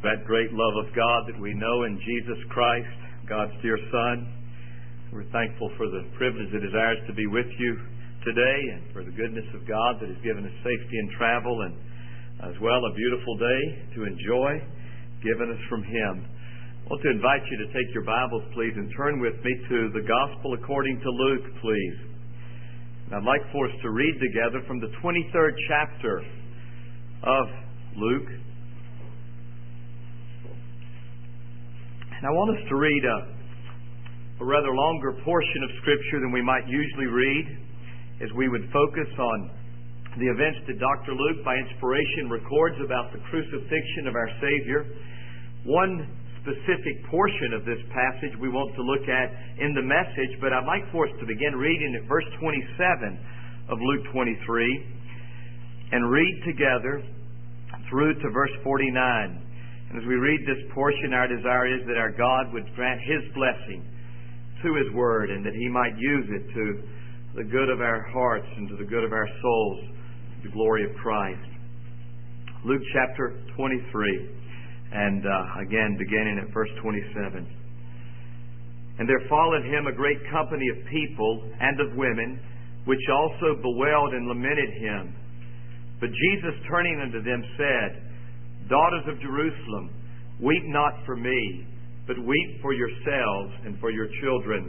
that great love of God that we know in Jesus Christ, God's dear Son. We're thankful for the privilege that is ours to be with you today, and for the goodness of God that has given us safety in travel, and as well a beautiful day to enjoy given us from Him. I want to invite you to take your Bibles, please, and turn with me to the Gospel according to Luke, please. And I'd like for us to read together from the 23rd chapter of Luke. And I want us to read a rather longer portion of Scripture than we might usually read, as we would focus on the events that Dr. Luke, by inspiration, records about the crucifixion of our Savior. One specific portion of this passage we want to look at in the message, but I'd like for us to begin reading at verse 27 of Luke 23 and read together through to verse 49. And as we read this portion, our desire is that our God would grant His blessing to His Word, and that He might use it to the good of our hearts and to the good of our souls, to the glory of Christ. Luke chapter 23. And again, beginning at verse 27. And there followed Him a great company of people and of women, which also bewailed and lamented Him. But Jesus, turning unto them, said, Daughters of Jerusalem, weep not for me, but weep for yourselves and for your children.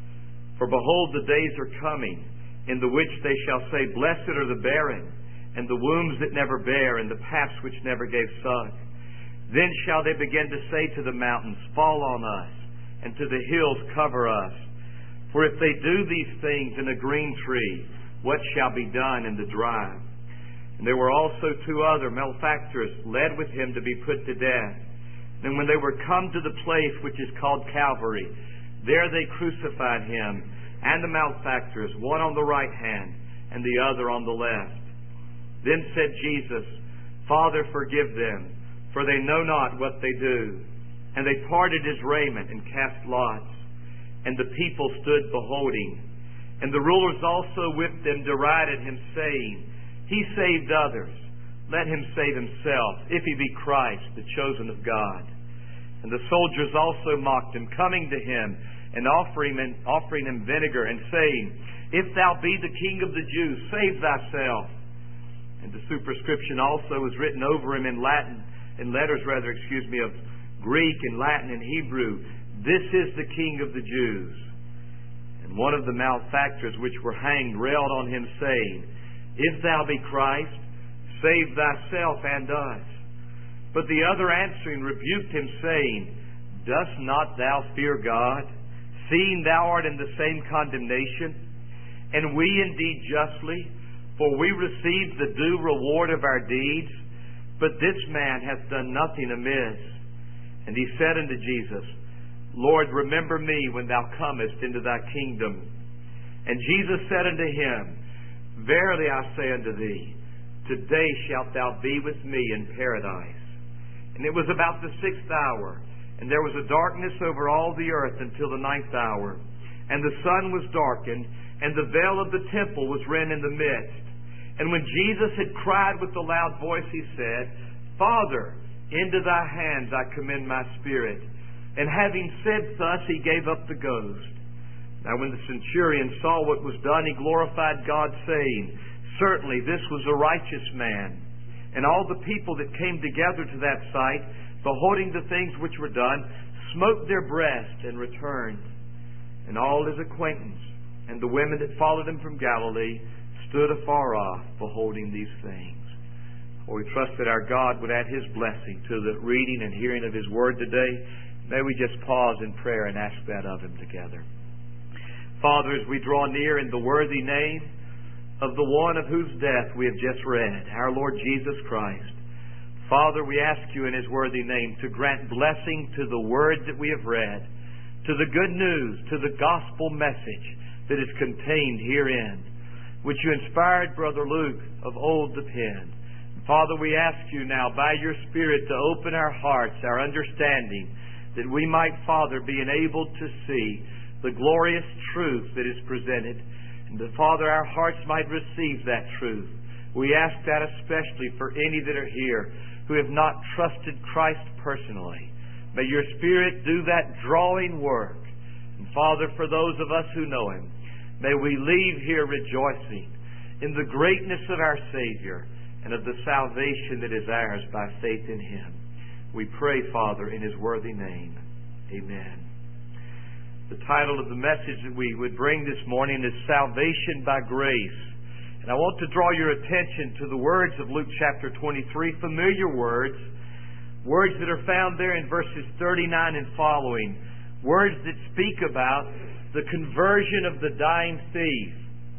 For behold, the days are coming, in the which they shall say, Blessed are the barren, and the wombs that never bear, and the paps which never gave suck. Then shall they begin to say to the mountains, Fall on us, and to the hills, Cover us. For if they do these things in a green tree, what shall be done in the dry? And there were also two other malefactors led with Him to be put to death. And when they were come to the place which is called Calvary, there they crucified Him and the malefactors, one on the right hand and the other on the left. Then said Jesus, Father, forgive them, for they know not what they do. And they parted His raiment and cast lots. And the people stood beholding. And the rulers also with them derided Him, saying, He saved others. Let Him save Himself, if He be Christ, the chosen of God. And the soldiers also mocked Him, coming to Him and offering Him vinegar, and saying, If Thou be the King of the Jews, save Thyself. And the superscription also was written over Him in letters of Greek and Latin and Hebrew, This is the King of the Jews. And one of the malefactors which were hanged railed on Him, saying, If Thou be Christ, save Thyself and us. But the other answering rebuked Him, saying, Dost not thou fear God, seeing thou art in the same condemnation? And we indeed justly, for we receive the due reward of our deeds, but this man hath done nothing amiss. And he said unto Jesus, Lord, remember me when Thou comest into Thy kingdom. And Jesus said unto him, Verily I say unto thee, today shalt thou be with me in paradise. And it was about the 6th hour, and there was a darkness over all the earth until the 9th hour. And the sun was darkened, and the veil of the temple was rent in the midst. And when Jesus had cried with a loud voice, He said, Father, into Thy hands I commend my spirit. And having said thus, He gave up the ghost. Now when the centurion saw what was done, he glorified God, saying, Certainly this was a righteous man. And all the people that came together to that sight, beholding the things which were done, smote their breasts and returned. And all His acquaintance and the women that followed Him from Galilee stood afar off, beholding these things. For we trust that our God would add His blessing to the reading and hearing of His Word today. May we just pause in prayer and ask that of Him together. Father, as we draw near in the worthy name of the one of whose death we have just read, our Lord Jesus Christ, Father, we ask You in His worthy name to grant blessing to the Word that we have read, to the good news, to the gospel message that is contained herein, which You inspired Brother Luke of old to pen. Father, we ask You now by Your Spirit to open our hearts, our understanding, that we might, Father, be enabled to see the glorious truth that is presented, and that, Father, our hearts might receive that truth. We ask that especially for any that are here who have not trusted Christ personally. May your Spirit do that drawing work. And Father, for those of us who know Him, may we leave here rejoicing in the greatness of our Savior and of the salvation that is ours by faith in Him. We pray, Father, in His worthy name. Amen. The title of the message that we would bring this morning is Salvation by Grace. And I want to draw your attention to the words of Luke chapter 23, familiar words that are found there in verses 39 and following, words that speak about the conversion of the dying thief.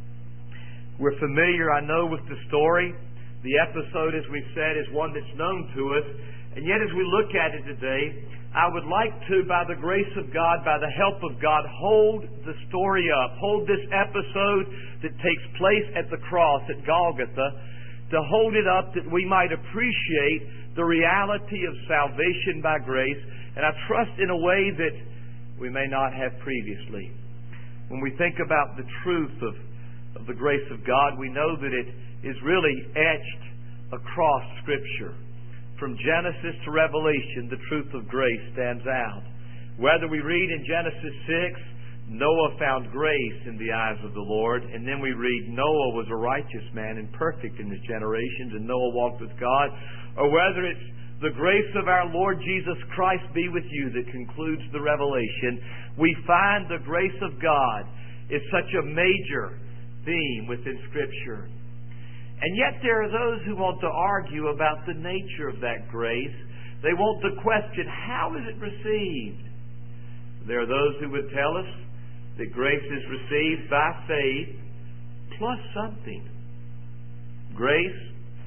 We're familiar, I know, with the story. The episode, as we've said, is one that's known to us. And yet as we look at it today, I would like to, by the grace of God, by the help of God, hold the story up. Hold this episode that takes place at the cross at Golgotha, to hold it up that we might appreciate the reality of salvation by grace, and I trust in a way that we may not have previously. When we think about the truth of the grace of God, we know that it is really etched across Scripture. From Genesis to Revelation, the truth of grace stands out. Whether we read in Genesis 6, Noah found grace in the eyes of the Lord, and then we read Noah was a righteous man and perfect in his generations, and Noah walked with God, or whether it's the grace of our Lord Jesus Christ be with you that concludes the Revelation, we find the grace of God is such a major theme within Scripture. And yet there are those who want to argue about the nature of that grace. They want to question, how is it received? There are those who would tell us that grace is received by faith plus something. Grace,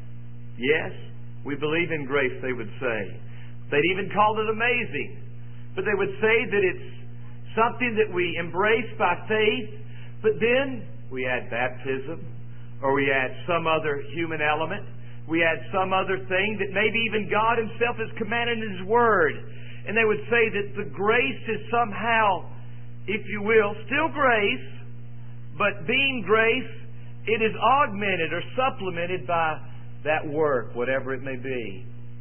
yes, we believe in grace, they would say. They'd even call it amazing. But they would say that it's something that we embrace by faith, but then we add baptism, or we add some other human element. We add some other thing that maybe even God Himself has commanded in His Word. And they would say that the grace is somehow, if you will, still grace, but being grace, it is augmented or supplemented by that work, whatever it may be.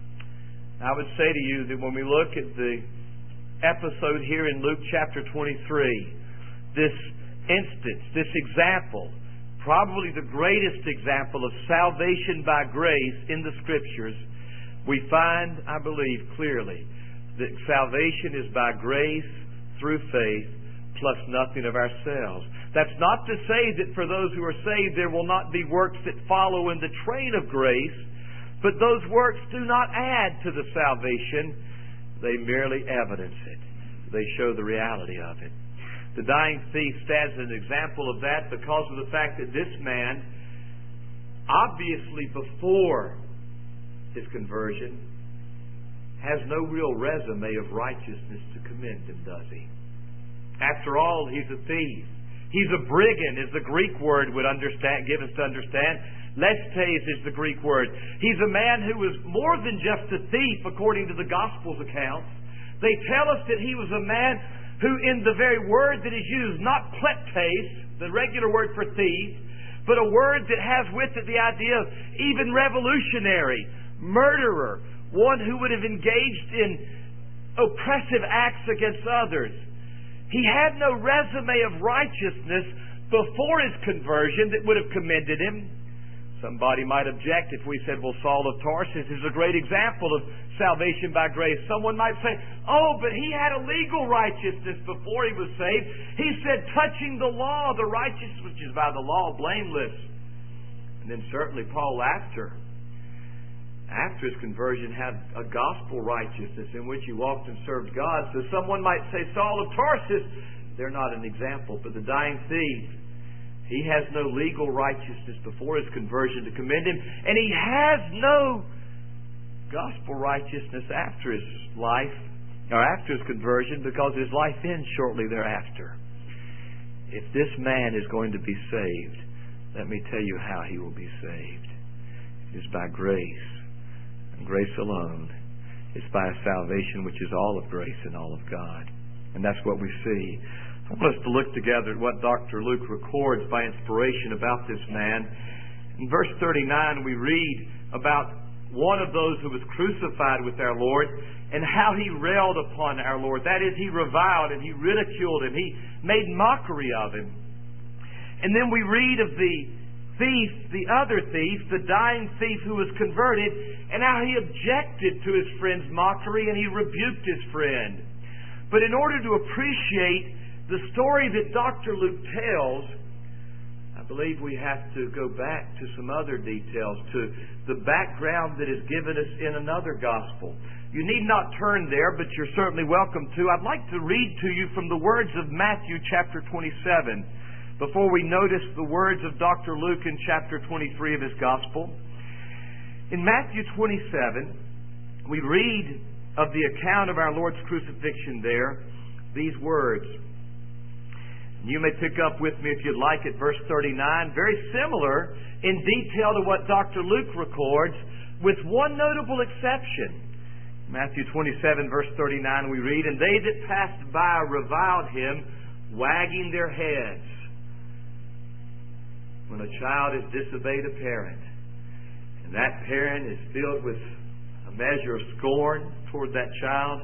I would say to you that when we look at the episode here in Luke chapter 23, this instance, this example, probably the greatest example of salvation by grace in the Scriptures, we find, I believe, clearly that salvation is by grace through faith plus nothing of ourselves. That's not to say that for those who are saved there will not be works that follow in the train of grace, but those works do not add to the salvation. They merely evidence it. They show the reality of it. The dying thief stands as an example of that because of the fact that this man, obviously before his conversion, has no real resume of righteousness to commend him, does he? After all, he's a thief. He's a brigand, as the Greek word would give us to understand. Lestes is the Greek word. He's a man who was more than just a thief, according to the Gospels accounts. They tell us that he was a man who, in the very word that is used, not kleptes, the regular word for thief, but a word that has with it the idea of even revolutionary, murderer, one who would have engaged in oppressive acts against others. He had no resume of righteousness before his conversion that would have commended him. Somebody might object if we said, well, Saul of Tarsus is a great example of salvation by grace. Someone might say, oh, but he had a legal righteousness before he was saved. He said, touching the law, the righteousness which is by the law, blameless. And then certainly Paul, after his conversion, had a gospel righteousness in which he walked and served God. So someone might say, Saul of Tarsus, they're not an example, but the dying thief, he has no legal righteousness before his conversion to commend him, and he has no gospel righteousness after his life, or after his conversion, because his life ends shortly thereafter. If this man is going to be saved, let me tell you how he will be saved. It is by grace, and grace alone. It's by a salvation which is all of grace and all of God. And that's what we see. I want us to look together at what Dr. Luke records by inspiration about this man. In verse 39, we read about one of those who was crucified with our Lord, and how he railed upon our Lord. That is, he reviled and he ridiculed him. He made mockery of him. And then we read of the thief, the other thief, the dying thief who was converted, and how he objected to his friend's mockery and he rebuked his friend. But in order to appreciate the story that Dr. Luke tells, I believe we have to go back to some other details, to the background that is given us in another gospel. You need not turn there, but you're certainly welcome to. I'd like to read to you from the words of Matthew chapter 27 before we notice the words of Dr. Luke in chapter 23 of his gospel. In Matthew 27, we read of the account of our Lord's crucifixion there, these words. You may pick up with me if you'd like at verse 39, very similar in detail to what Dr. Luke records, with one notable exception. Matthew 27 verse 39 we read, "And they that passed by reviled him, wagging their heads." When a child has disobeyed a parent, and that parent is filled with a measure of scorn toward that child,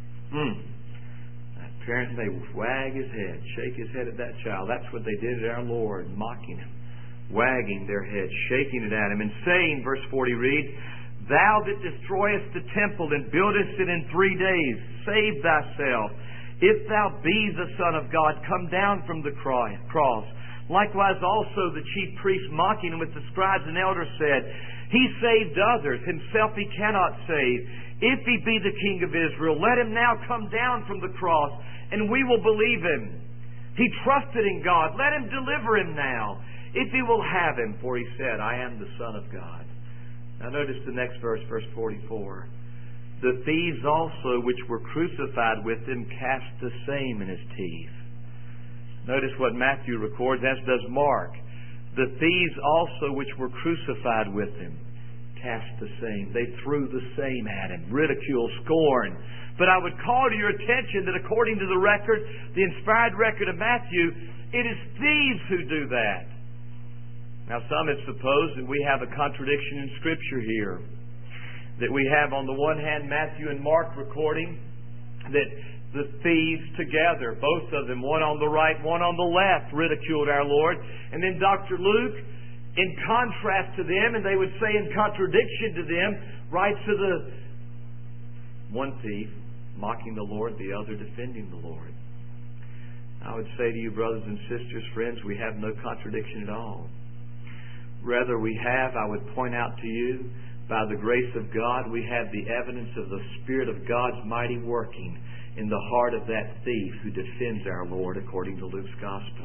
that parent may wag his head, shake his head at that child. That's what they did at our Lord, mocking him, wagging their heads, shaking it at him, and saying, verse 40 reads, "Thou that destroyest the temple and buildest it in 3 days, save thyself. If thou be the Son of God, come down from the cross." Likewise also the chief priests, mocking him with the scribes and elders, said, "He saved others, himself he cannot save. If he be the King of Israel, let him now come down from the cross, and we will believe him. He trusted in God. Let him deliver him now, if he will have him. For he said, I am the Son of God." Now notice the next verse, verse 44. "The thieves also which were crucified with him cast the same in his teeth." Notice what Matthew records, as does Mark. "The thieves also which were crucified with him cast the same." They threw the same at him, ridicule, scorn. But I would call to your attention that according to the record, the inspired record of Matthew, it is thieves who do that. Now some have supposed that we have a contradiction in Scripture here. That we have on the one hand Matthew and Mark recording that the thieves together, both of them, one on the right, one on the left, ridiculed our Lord. And then Dr. Luke, in contrast to them, and they would say in contradiction to them, writes of the one thief mocking the Lord, the other defending the Lord. I would say to you, brothers and sisters, friends, we have no contradiction at all. Rather, we have, I would point out to you, by the grace of God, we have the evidence of the Spirit of God's mighty working in the heart of that thief who defends our Lord according to Luke's Gospel.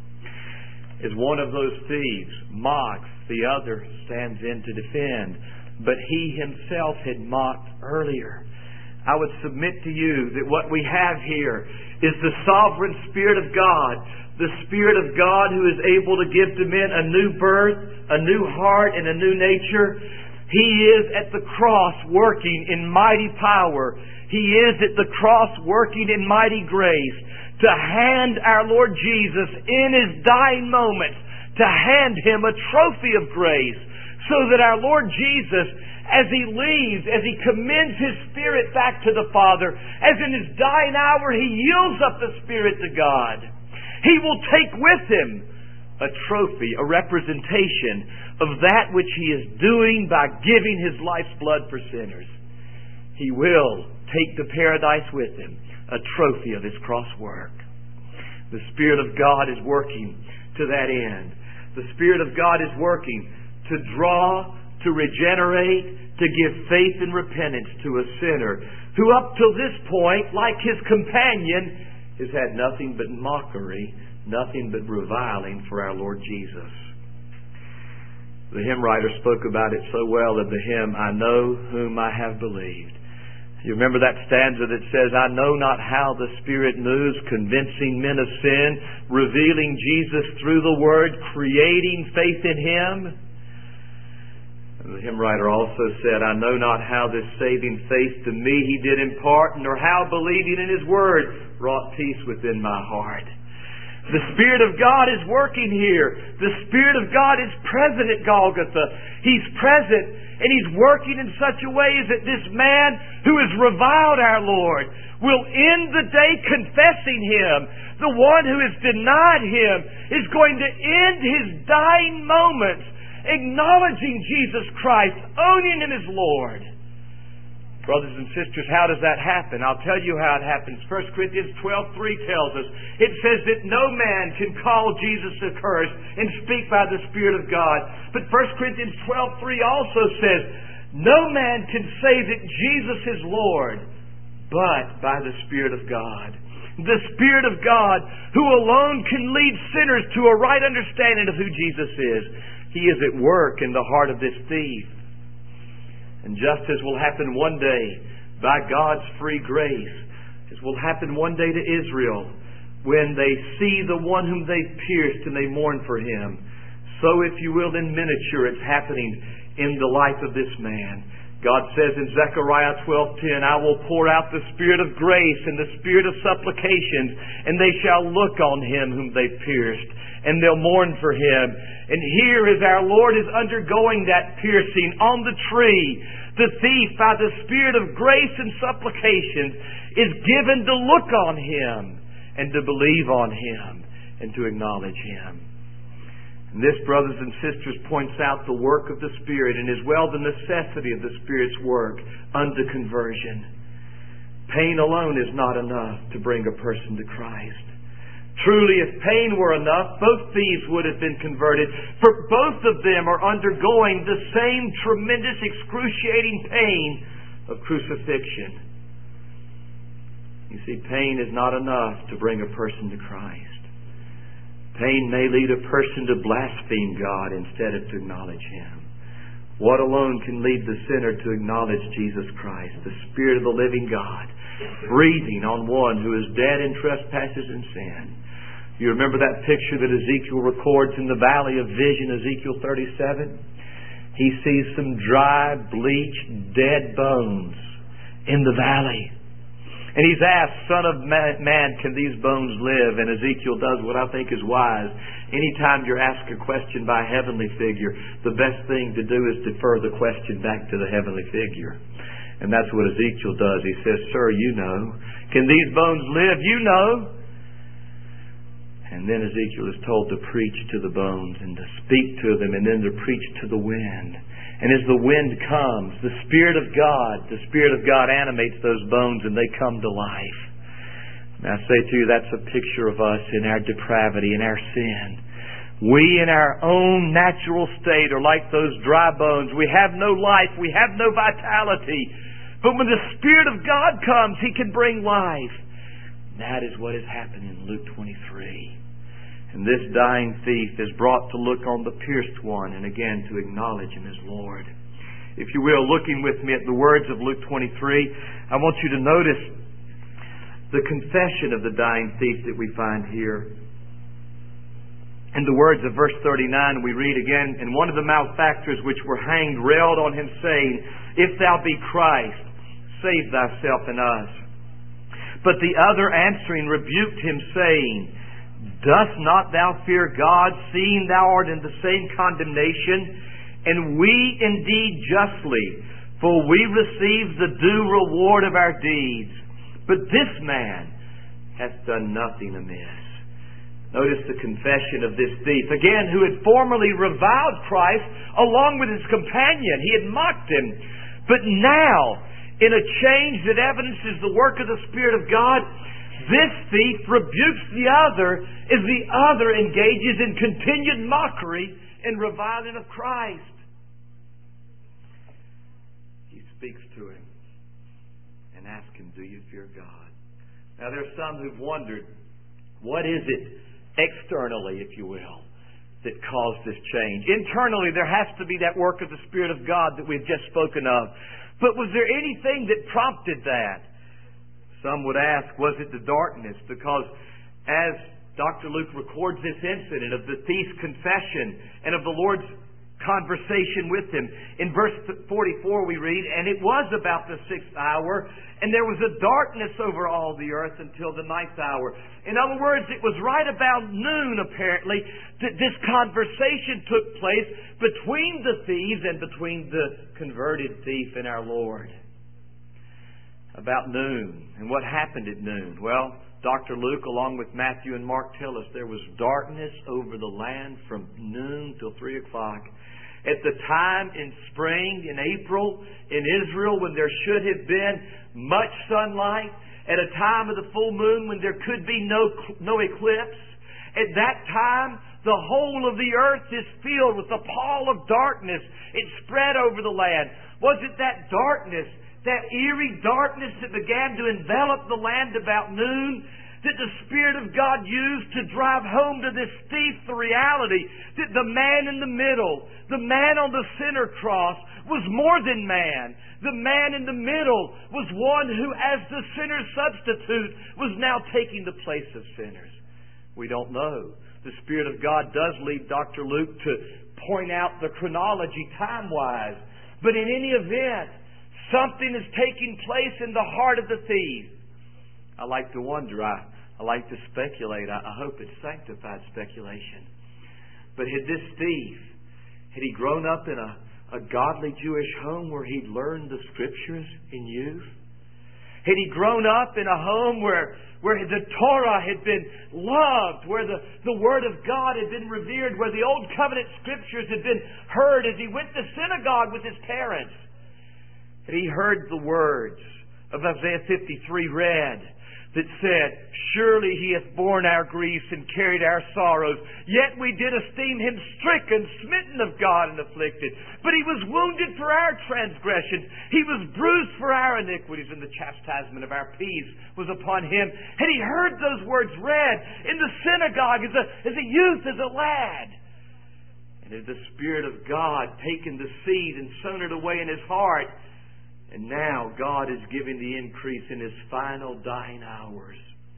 As one of those thieves mocks, the other stands in to defend. But he himself had mocked earlier. I would submit to you that what we have here is the sovereign Spirit of God, the Spirit of God who is able to give to men a new birth, a new heart, and a new nature. He is at the cross working in mighty power. He is at the cross working in mighty grace to hand our Lord Jesus in His dying moments, to hand Him a trophy of grace, so that our Lord Jesus, as He leaves, as He commends His Spirit back to the Father, as in His dying hour He yields up the Spirit to God, He will take with Him a trophy, a representation of that which He is doing by giving His life's blood for sinners. He will take to paradise with Him a trophy of His cross work. The Spirit of God is working to that end. The Spirit of God is working to draw, to regenerate, to give faith and repentance to a sinner who up till this point, like his companion, has had nothing but mockery, nothing but reviling for our Lord Jesus. The hymn writer spoke about it so well in the hymn, "I know whom I have believed." You remember that stanza that says, "I know not how the Spirit moves, convincing men of sin, revealing Jesus through the Word, creating faith in Him." And the hymn writer also said, "I know not how this saving faith to me He did impart, nor how believing in His Word wrought peace within my heart." The Spirit of God is working here. The Spirit of God is present at Golgotha. He's present and He's working in such a way that this man who has reviled our Lord will end the day confessing Him. The one who has denied Him is going to end his dying moments acknowledging Jesus Christ, owning Him as Lord. Brothers and sisters, how does that happen? I'll tell you how it happens. 1 Corinthians 12:3 tells us. It says that no man can call Jesus accursed and speak by the Spirit of God. But 1 Corinthians 12:3 also says, no man can say that Jesus is Lord, but by the Spirit of God. The Spirit of God, who alone can lead sinners to a right understanding of who Jesus is. He is at work in the heart of this thief. And just as will happen one day by God's free grace, as will happen one day to Israel when they see the one whom they've pierced and they mourn for Him, so, if you will, in miniature, it's happening in the life of this man. God says in Zechariah 12:10, I will pour out the Spirit of grace and the Spirit of supplications, and they shall look on Him whom they pierced, and they'll mourn for Him. And here, as our Lord is undergoing that piercing on the tree, the thief, by the Spirit of grace and supplications, is given to look on Him and to believe on Him and to acknowledge Him. And this, brothers and sisters, points out the work of the Spirit and as well the necessity of the Spirit's work unto conversion. Pain alone is not enough to bring a person to Christ. Truly, if pain were enough, both thieves would have been converted, for both of them are undergoing the same tremendous, excruciating pain of crucifixion. You see, pain is not enough to bring a person to Christ. Pain may lead a person to blaspheme God instead of to acknowledge Him. What alone can lead the sinner to acknowledge Jesus Christ? The Spirit of the living God, breathing on one who is dead in trespasses and sin. You remember that picture that Ezekiel records in the Valley of Vision, Ezekiel 37? He sees some dry, bleached, dead bones in the valley. And he's asked, Son of man, can these bones live? And Ezekiel does what I think is wise. Anytime you're asked a question by a heavenly figure, the best thing to do is defer the question back to the heavenly figure. And that's what Ezekiel does. He says, Sir, you know. Can these bones live? You know. And then Ezekiel is told to preach to the bones and to speak to them and then to preach to the wind. And as the wind comes, the Spirit of God animates those bones and they come to life. And I say to you, that's a picture of us in our depravity, in our sin. We in our own natural state are like those dry bones. We have no life. We have no vitality. But when the Spirit of God comes, He can bring life. That is what has happened in Luke 23. And this dying thief is brought to look on the pierced one and again to acknowledge Him as Lord. If you will, looking with me at the words of Luke 23, I want you to notice the confession of the dying thief that we find here. In the words of verse 39, we read again, And one of the malefactors which were hanged railed on Him, saying, If thou be Christ, save thyself and us. But the other answering rebuked him, saying, Dost not thou fear God, seeing thou art in the same condemnation? And we indeed justly, for we receive the due reward of our deeds. But this man hath done nothing amiss. Notice the confession of this thief, again, who had formerly reviled Christ along with his companion. He had mocked Him. But now, in a change that evidences the work of the Spirit of God, this thief rebukes the other as the other engages in continued mockery and reviling of Christ. He speaks to him and asks him, Do you fear God? Now there are some who've wondered, what is it externally, if you will, that caused this change? Internally, there has to be that work of the Spirit of God that we've just spoken of. But was there anything that prompted that? Some would ask, was it the darkness? Because as Dr. Luke records this incident of the thief's confession and of the Lord's conversation with him. In verse 44 we read, "And it was about the 6th hour, and there was a darkness over all the earth until the 9th hour." In other words, it was right about noon, apparently, that this conversation took place between the thieves and between the converted thief and our Lord. About noon. And what happened at noon? Well, Dr. Luke, along with Matthew and Mark, tell us there was darkness over the land from noon till 3 o'clock. At the time in spring, in April, in Israel, when there should have been much sunlight, at a time of the full moon when there could be no eclipse, at that time, the whole of the earth is filled with a pall of darkness. It spread over the land. Was it that darkness, that eerie darkness that began to envelop the land about noon, that the Spirit of God used to drive home to this thief the reality that the man in the middle, the man on the center cross, was more than man. The man in the middle was one who, as the sinner's substitute, was now taking the place of sinners. We don't know. The Spirit of God does lead Dr. Luke to point out the chronology time-wise. But in any event, something is taking place in the heart of the thief. I like to wonder. I like to speculate. I hope it's sanctified speculation. But had this thief, had he grown up in a godly Jewish home where he'd learned the Scriptures in youth? Had he grown up in a home where the Torah had been loved, where the Word of God had been revered, where the Old Covenant Scriptures had been heard as he went to synagogue with his parents? Had he heard the words of Isaiah 53 read that said, "Surely He hath borne our griefs and carried our sorrows, yet we did esteem Him stricken, smitten of God, and afflicted. But He was wounded for our transgressions, He was bruised for our iniquities, and the chastisement of our peace was upon Him." Had he heard those words read in the synagogue as a youth, as a lad? And had the Spirit of God taken the seed and sown it away in his heart? And now God is giving the increase in His final dying hours.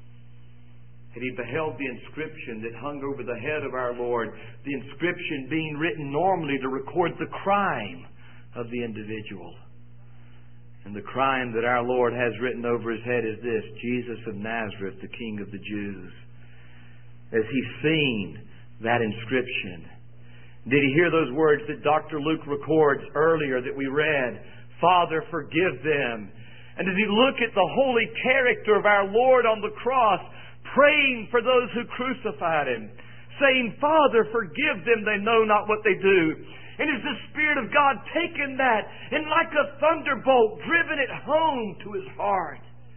Had he beheld the inscription that hung over the head of our Lord, the inscription being written normally to record the crime of the individual. And the crime that our Lord has written over His head is this: Jesus of Nazareth, the King of the Jews. Has he seen that inscription? Did he hear those words that Dr. Luke records earlier that we read? "Father, forgive them." And as he look at the holy character of our Lord on the cross, praying for those who crucified Him, saying, "Father, forgive them, they know not what they do." And as the Spirit of God taken that and like a thunderbolt driven it home to his heart?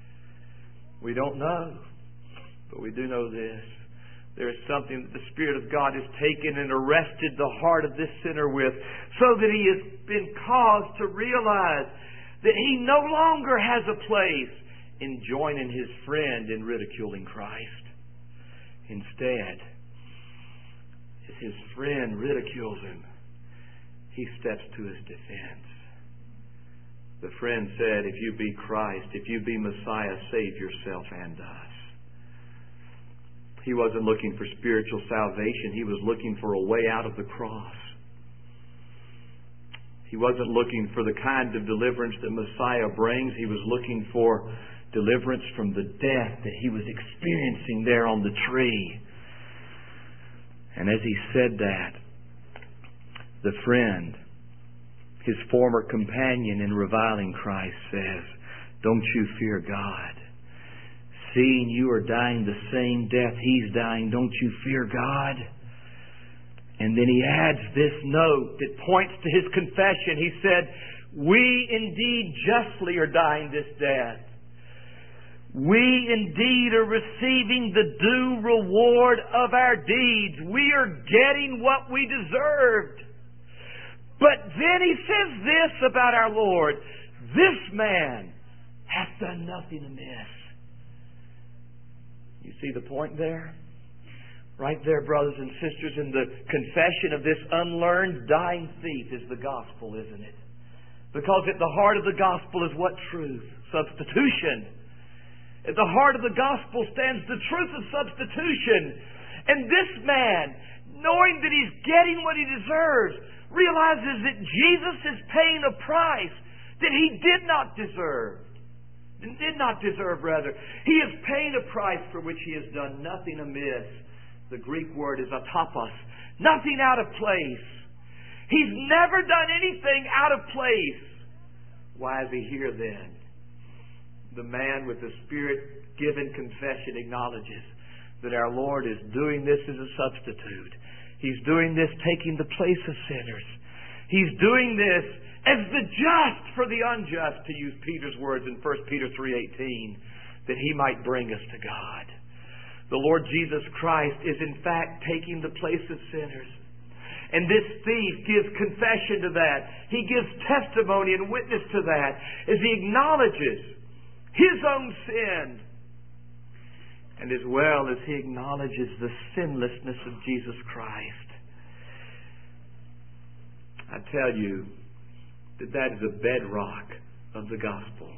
We don't know, but we do know this. There is something that the Spirit of God has taken and arrested the heart of this sinner with, so that he has been caused to realize that he no longer has a place in joining his friend in ridiculing Christ. Instead, as his friend ridicules him, he steps to his defense. The friend said, "If you be Christ, if you be Messiah, save yourself and us." He wasn't looking for spiritual salvation. He was looking for a way out of the cross. He wasn't looking for the kind of deliverance that Messiah brings. He was looking for deliverance from the death that he was experiencing there on the tree. And as he said that, the friend, his former companion in reviling Christ, says, "Don't you fear God. Seeing you are dying the same death He's dying, don't you fear God?" And then he adds this note that points to his confession. He said, "We indeed justly are dying this death. We indeed are receiving the due reward of our deeds. We are getting what we deserved." But then he says this about our Lord: "This man hath done nothing amiss." You see the point there? Right there, brothers and sisters, in the confession of this unlearned, dying thief is the gospel, isn't it? Because at the heart of the gospel is what truth? Substitution. At the heart of the gospel stands the truth of substitution. And this man, knowing that he's getting what he deserves, realizes that Jesus is paying a price that He did not deserve. Did not deserve, rather. He is paying a price for which He has done nothing amiss. The Greek word is atopos. Nothing out of place. He's never done anything out of place. Why is He here then? The man with the Spirit-given confession acknowledges that our Lord is doing this as a substitute. He's doing this taking the place of sinners. He's doing this as the just for the unjust, to use Peter's words in 1 Peter 3:18, that He might bring us to God. The Lord Jesus Christ is in fact taking the place of sinners. And this thief gives confession to that. He gives testimony and witness to that as he acknowledges his own sin. And as well as he acknowledges the sinlessness of Jesus Christ. I tell you that is a bedrock of the gospel.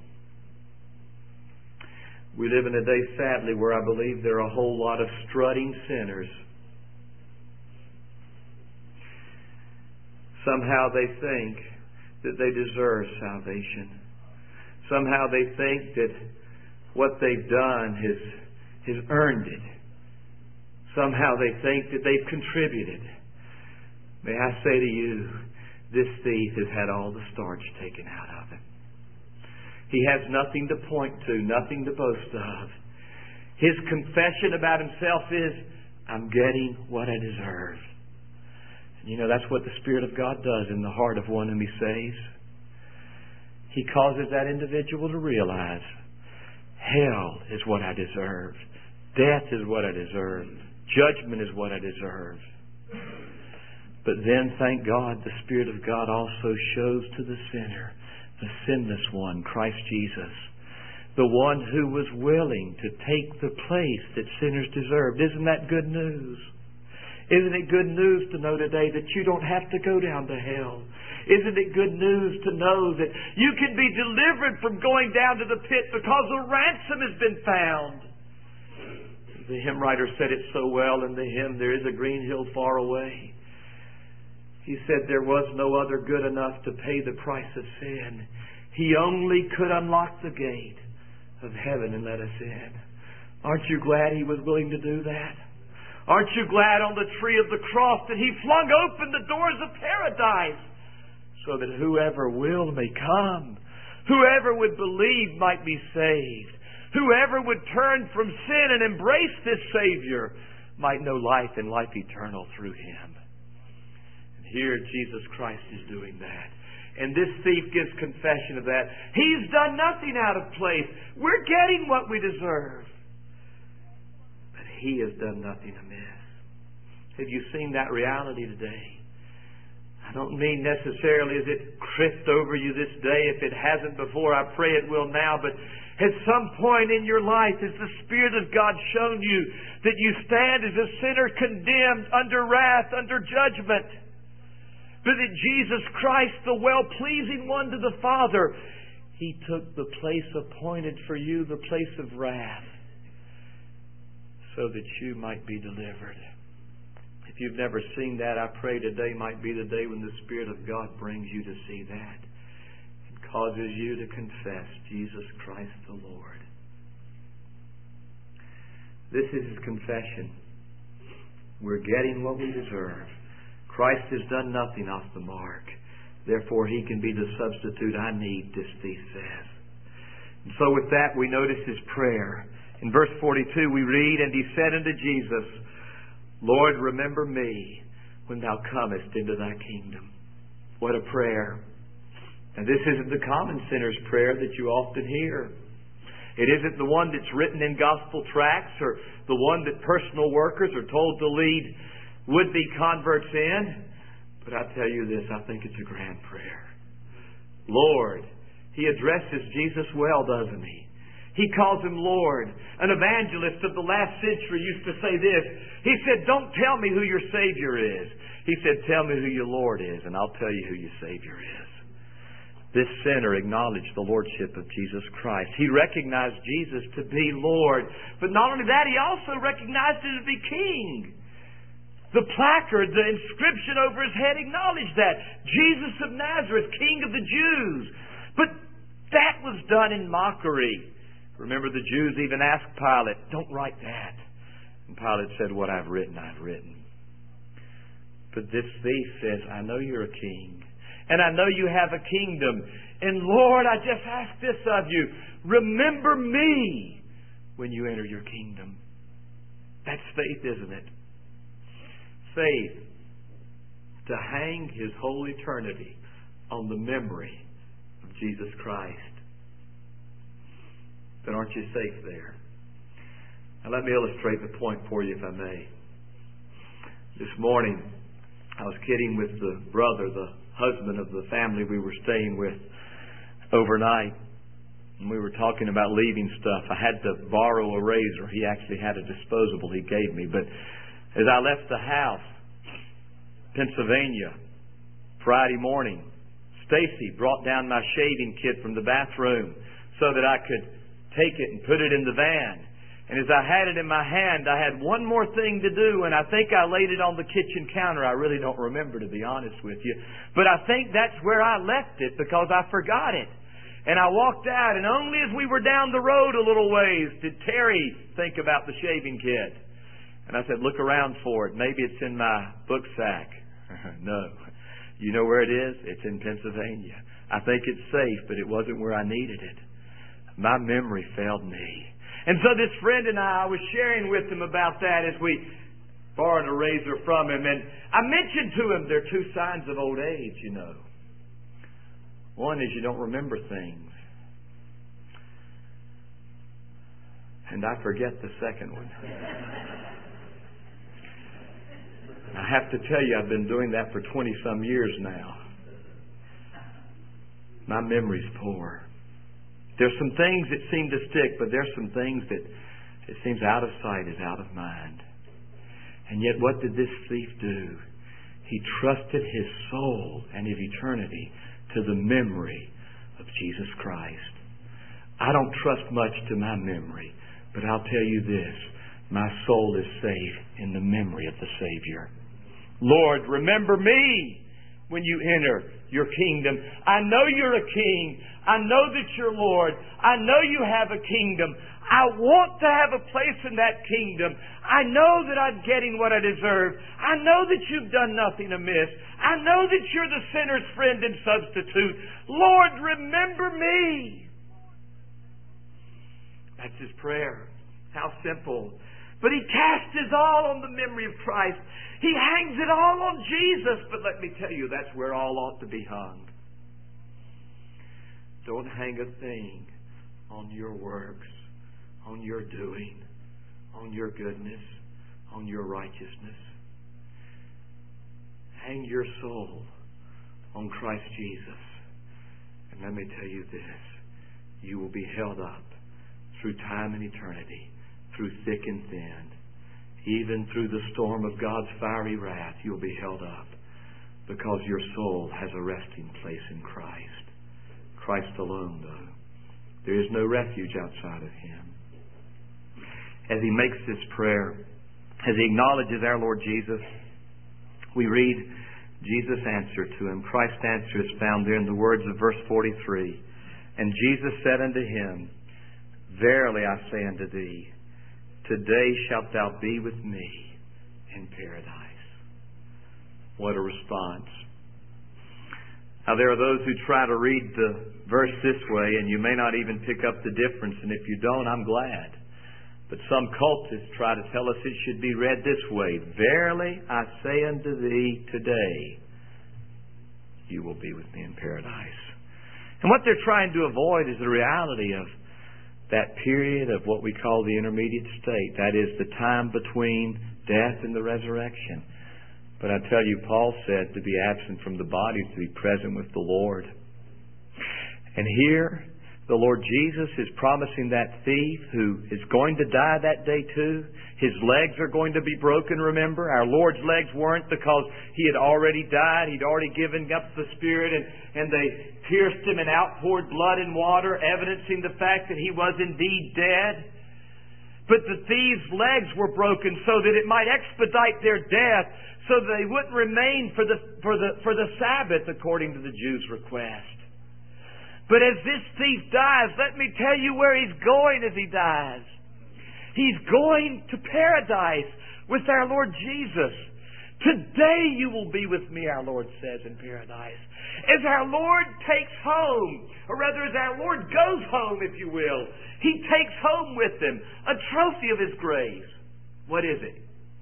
We live in a day, sadly, where I believe there are a whole lot of strutting sinners. Somehow they think that they deserve salvation. Somehow they think that what they've done has earned it. Somehow they think that they've contributed. May I say to you, this thief has had all the starch taken out of him. He has nothing to point to, nothing to boast of. His confession about himself is, I'm getting what I deserve. And you know, that's what the Spirit of God does in the heart of one whom He saves. He causes that individual to realize, hell is what I deserve. Death is what I deserve. Judgment is what I deserve. But then, thank God, the Spirit of God also shows to the sinner, the sinless one, Christ Jesus, the one who was willing to take the place that sinners deserved. Isn't that good news? Isn't it good news to know today that you don't have to go down to hell? Isn't it good news to know that you can be delivered from going down to the pit because a ransom has been found? The hymn writer said it so well in the hymn, There is a Green Hill Far Away. He said there was no other good enough to pay the price of sin. He only could unlock the gate of heaven and let us in. Aren't you glad He was willing to do that? Aren't you glad on the tree of the cross that He flung open the doors of paradise so that whoever will may come, whoever would believe might be saved, whoever would turn from sin and embrace this Savior might know life and life eternal through Him. Here Jesus Christ is doing that. And this thief gives confession of that. He's done nothing out of place. We're getting what we deserve. But He has done nothing amiss. Have you seen that reality today? I don't mean necessarily as it crept over you this day. If it hasn't before, I pray it will now. But at some point in your life, has the Spirit of God shown you that you stand as a sinner condemned under wrath, under judgment? But that Jesus Christ, the well-pleasing one to the Father, He took the place appointed for you, the place of wrath, so that you might be delivered. If you've never seen that, I pray today might be the day when the Spirit of God brings you to see that. It causes you to confess Jesus Christ the Lord. This is His confession. We're getting what we deserve. Christ has done nothing off the mark. Therefore, He can be the substitute I need, this thief says. And so with that, we notice his prayer. In verse 42, we read, And he said unto Jesus, Lord, remember me when Thou comest into Thy kingdom. What a prayer. And this isn't the common sinner's prayer that you often hear. It isn't the one that's written in gospel tracts or the one that personal workers are told to lead would-be converts in. But I tell you this, I think it's a grand prayer. Lord, he addresses Jesus well, doesn't he? He calls Him Lord. An evangelist of the last century used to say this. He said, don't tell me who your Savior is. He said, tell me who your Lord is, and I'll tell you who your Savior is. This sinner acknowledged the Lordship of Jesus Christ. He recognized Jesus to be Lord. But not only that, he also recognized Him to be King. The placard, the inscription over his head acknowledged that. Jesus of Nazareth, King of the Jews. But that was done in mockery. Remember, the Jews even asked Pilate, "Don't write that." And Pilate said, "What I've written, I've written." But this thief says, "I know you're a king. And I know you have a kingdom. And Lord, I just ask this of you. Remember me when you enter your kingdom." That's faith, isn't it? Faith to hang his whole eternity on the memory of Jesus Christ. Then aren't you safe there? Now let me illustrate the point for you, if I may. This morning, I was kidding with the brother, the husband of the family we were staying with overnight. And we were talking about leaving stuff. I had to borrow a razor. He actually had a disposable he gave me. But as I left the house, Pennsylvania, Friday morning, Stacy brought down my shaving kit from the bathroom so that I could take it and put it in the van. And as I had it in my hand, I had one more thing to do, and I think I laid it on the kitchen counter. I really don't remember, to be honest with you. But I think that's where I left it because I forgot it. And I walked out, and only as we were down the road a little ways did Terry think about the shaving kit. And I said, "Look around for it. Maybe it's in my book sack." No. You know where it is? It's in Pennsylvania. I think it's safe, but it wasn't where I needed it. My memory failed me. And so this friend and I was sharing with him about that as we borrowed a razor from him. And I mentioned to him there are two signs of old age, you know. One is you don't remember things. And I forget the second one. I have to tell you, I've been doing that for 20-some years now. My memory's poor. There's some things that seem to stick, but there's some things that it seems out of sight is out of mind. And yet what did this thief do? He trusted his soul and his eternity to the memory of Jesus Christ. I don't trust much to my memory, but I'll tell you this. My soul is safe in the memory of the Savior. Lord, remember me when you enter your kingdom. I know you're a king. I know that you're Lord. I know you have a kingdom. I want to have a place in that kingdom. I know that I'm getting what I deserve. I know that you've done nothing amiss. I know that you're the sinner's friend and substitute. Lord, remember me. That's his prayer. How simple. But he casts his all on the memory of Christ. He hangs it all on Jesus. But let me tell you, that's where all ought to be hung. Don't hang a thing on your works, on your doing, on your goodness, on your righteousness. Hang your soul on Christ Jesus. And let me tell you this. You will be held up through time and eternity, through thick and thin. Even through the storm of God's fiery wrath, you'll be held up because your soul has a resting place in Christ. Christ alone, though. There is no refuge outside of Him. As he makes this prayer, as he acknowledges our Lord Jesus, we read Jesus' answer to him. Christ's answer is found there in the words of verse 43. And Jesus said unto him, Verily I say unto thee, today shalt thou be with me in paradise. What a response. Now there are those who try to read the verse this way, and you may not even pick up the difference, and if you don't, I'm glad. But some cultists try to tell us it should be read this way. Verily I say unto thee, today you will be with me in paradise. And what they're trying to avoid is the reality of that period of what we call the intermediate state. That is the time between death and the resurrection. But I tell you, Paul said to be absent from the body is to be present with the Lord. And here, the Lord Jesus is promising that thief who is going to die that day too. His legs are going to be broken, remember? Our Lord's legs weren't because He had already died. He'd already given up the Spirit and they pierced Him and outpoured blood and water, evidencing the fact that He was indeed dead. But the thieves' legs were broken so that it might expedite their death, so that they wouldn't remain for the Sabbath according to the Jews' request. But as this thief dies, let me tell you where he's going as he dies. He's going to paradise with our Lord Jesus. Today you will be with me, our Lord says, in paradise. As our Lord takes home, or rather as our Lord goes home, if you will, He takes home with Him a trophy of His grace. What is it?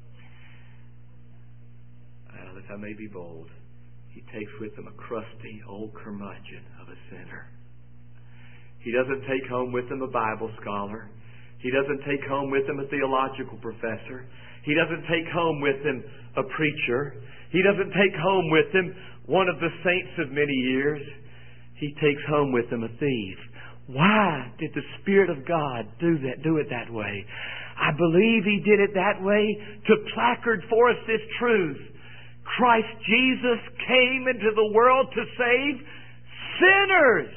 Well, if I may be bold, He takes with Him a crusty old curmudgeon of a sinner. He doesn't take home with Him a Bible scholar. He doesn't take home with Him a theological professor. He doesn't take home with Him a preacher. He doesn't take home with Him one of the saints of many years. He takes home with Him a thief. Why did the Spirit of God do it that way? I believe He did it that way to placard for us this truth. Christ Jesus came into the world to save sinners,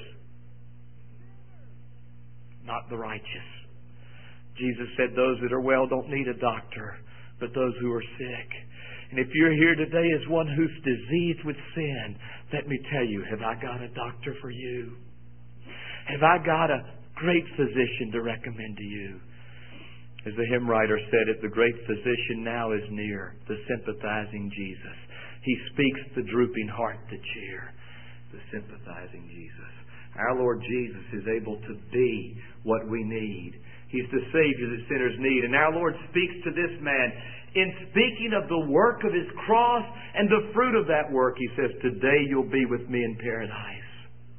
not the righteous. Jesus said those that are well don't need a doctor, but those who are sick. And if you're here today as one who's diseased with sin, let me tell you, have I got a doctor for you? Have I got a great physician to recommend to you? As the hymn writer said it, the great physician now is near, the sympathizing Jesus. He speaks the drooping heart to cheer, the sympathizing Jesus. Our Lord Jesus is able to be what we need. He's the Savior that sinners need. And our Lord speaks to this man. In speaking of the work of His cross and the fruit of that work, He says, today you'll be with me in paradise.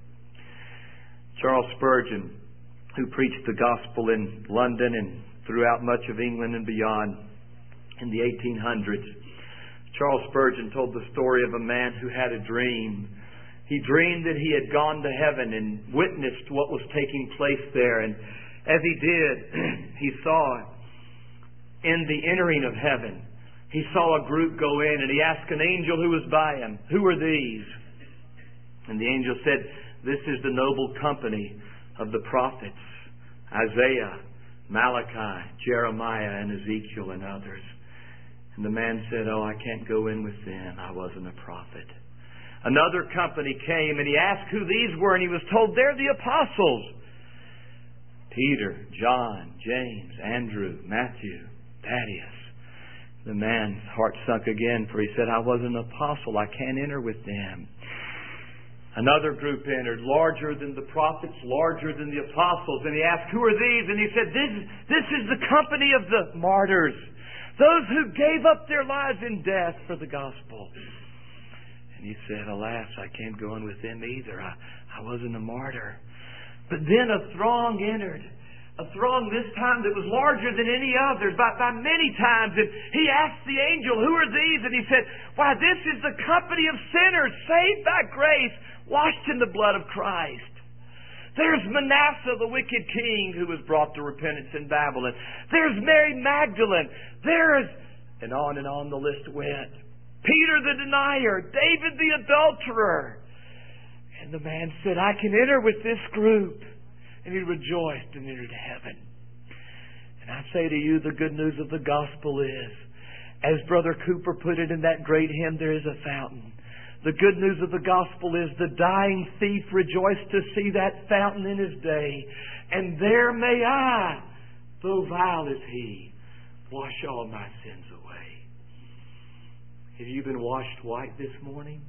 Charles Spurgeon, who preached the gospel in London and throughout much of England and beyond in the 1800s, Charles Spurgeon told the story of a man who had a dream. He dreamed that he had gone to heaven and witnessed what was taking place there. And as he did, he saw in the entering of heaven, he saw a group go in, and he asked an angel who was by him, "Who are these?" And the angel said, "This is the noble company of the prophets, Isaiah, Malachi, Jeremiah, and Ezekiel, and others." And the man said, "Oh, I can't go in with them. I wasn't a prophet." Another company came, and he asked who these were, and he was told, "They're the apostles. Peter, John, James, Andrew, Matthew, Thaddeus." The man's heart sunk again, for he said, "I was an apostle. I can't enter with them." Another group entered, larger than the prophets, larger than the apostles. And he asked, "Who are these?" And he said, This is the company of the martyrs, those who gave up their lives in death for the gospel." And he said, "Alas, I can't go in with them either. I wasn't a martyr." But then a throng entered. A throng this time that was larger than any others by many times. And he asked the angel, "Who are these?" And he said, "Why, this is the company of sinners saved by grace, washed in the blood of Christ. There's Manasseh, the wicked king, who was brought to repentance in Babylon. There's Mary Magdalene. There's..." And on the list went. "Peter the denier, David the adulterer." And the man said, "I can enter with this group." And he rejoiced and entered heaven. And I say to you, the good news of the gospel is, as Brother Cooper put it in that great hymn, "There is a fountain." The good news of the gospel is the dying thief rejoiced to see that fountain in his day. And there may I, though vile as he, wash all my sins away. Have you been washed white this morning?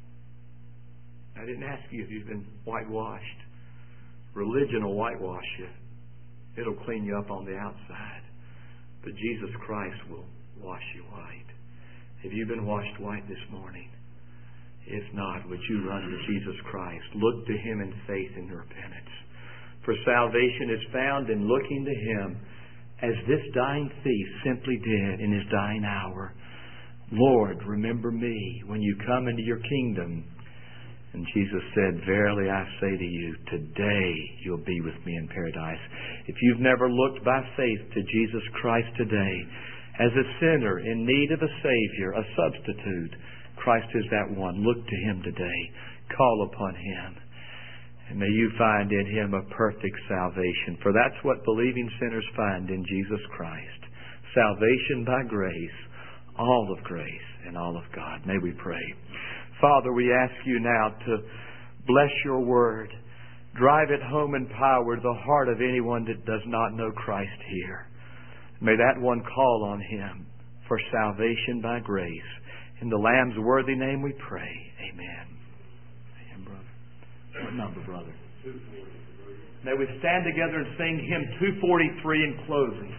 I didn't ask you if you've been whitewashed. Religion will whitewash you. It'll clean you up on the outside. But Jesus Christ will wash you white. Have you been washed white this morning? If not, would you run to Jesus Christ? Look to Him in faith and repentance. For salvation is found in looking to Him, as this dying thief simply did in his dying hour. "Lord, remember me when you come into your kingdom." And Jesus said, "Verily I say to you, today you'll be with me in paradise." If you've never looked by faith to Jesus Christ today, as a sinner in need of a Savior, a substitute, Christ is that one. Look to Him today. Call upon Him. And may you find in Him a perfect salvation. For that's what believing sinners find in Jesus Christ. Salvation by grace, all of grace and all of God. May we pray. Father, we ask you now to bless your word. Drive it home in power to the heart of anyone that does not know Christ here. May that one call on Him for salvation by grace. In the Lamb's worthy name we pray. Amen. Amen, brother. What number, brother? 243. May we stand together and sing hymn 243 in closing.